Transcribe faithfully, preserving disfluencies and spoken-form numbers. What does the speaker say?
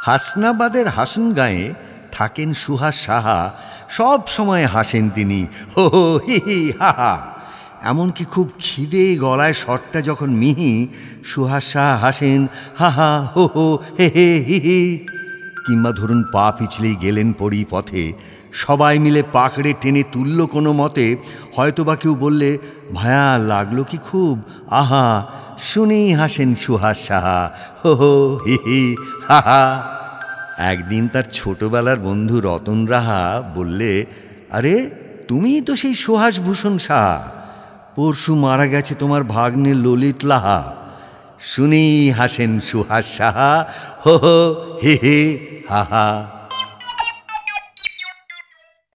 হাসনাবাদের হাসনগাঁয়ে থাকেন সুহাস সাহা। সব সময় হাসেন তিনি, হো হো হি হি হা হা। এমনকি খুব খিদে গলায় শটটা যখন মিহি, সুহাস সাহা হাসেন হা হা হো হো হে হে হি হি। কিংবা ধরুন পা পিছলেই গেলেন পড়ি পথে, সবাই মিলে পাকড়ে টেনে তুলল কোনো মতে, হয়তো বা কেউ বললে ভায়া লাগলো কি খুব, আহা, শুনেই হাসেন সুহাস সাহা, হো হো হি হি হা হা। একদিন তার ছোটবেলার বন্ধু রতন রাহা বললে, আরে তুমিই তো সেই সুহাস ভূষণ সাহা, পরশু মারা গেছে তোমার ভাগ্নে ললিত লাহা। শুনেই হাসেন সুহাস সাহা, হো হো হি হি হা হা।